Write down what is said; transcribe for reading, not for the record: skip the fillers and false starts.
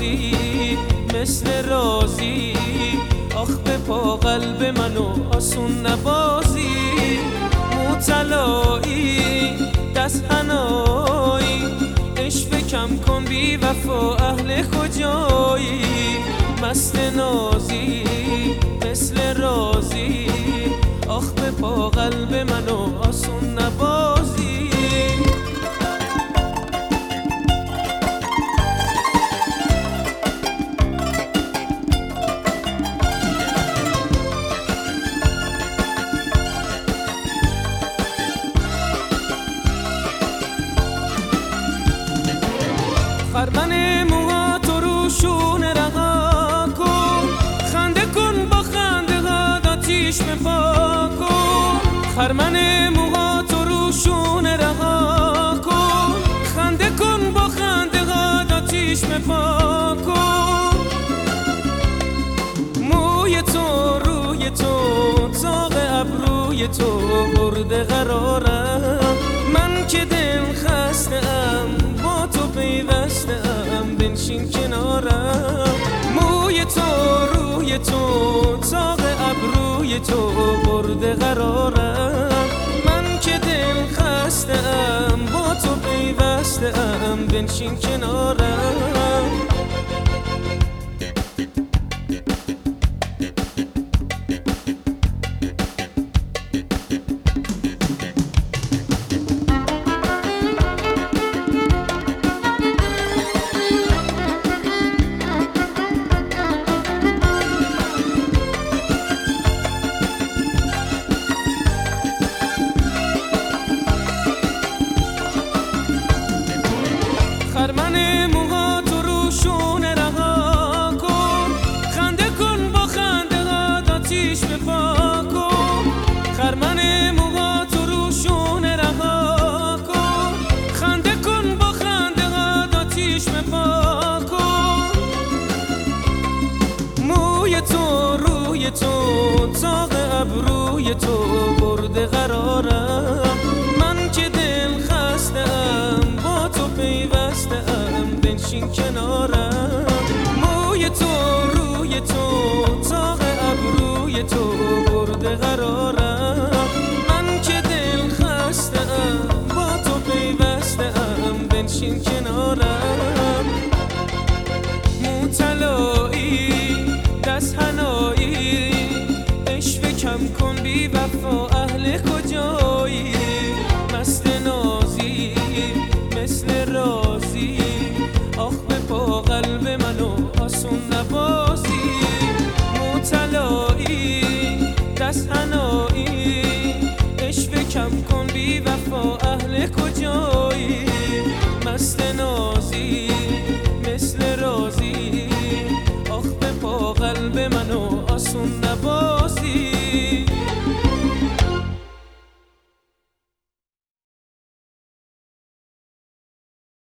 نازی مثل رازی، آخ به پا قلب منو آسون نبازی. موطلایی دست حنایی، عشق کم کن بی وفا اهل کجایی. مست نازی مثل رازی، آخ به پا قلب منو آسون نبازی. خرمن موها تو رو شونه رها کن، خنده کن با خنده ها آتیش بپا کن. خرمن موها تو رو شونه رها کن، خنده کن با خنده ها آتیش بپا کن. موی تو روی تو زاغ ابروی تو برده قرارم، من که دل خسته ام با تو پیوسته ام بنشین کنارم. موی تو روی تو زاغ ابروی تو برده قرارم، من که دل خسته ام با تو پیوسته ام بنشین کنارم. خرمن موها تو رو شونه رها کن، خنده کن با خنده ها آتیش بپا کن. خرمن موها تو رو شونه رها کن، خنده کن با خنده ها آتیش بپا کن. موی تو روی تو زاغ ابروی تو برده قرارم، من که دل خسته ام با تو پیوسته ام بنشین کنارم. موی تو روی تو زاغ ابروی تو برده قرارم، من که دل خسته ام با تو پیوسته ام بنشین کنارم. موطلایی دست حنایی، عشق کم کن بی وفا اهل کجایی. مست نازی مثل رازی، آخ به پا قلب منو آسون نبازی. موطلایی دست حنایی، عشق کم کن بی وفا اهل کجایی. مست نازی مثل رازی، آخ به پا قلب منو آسون نبازی.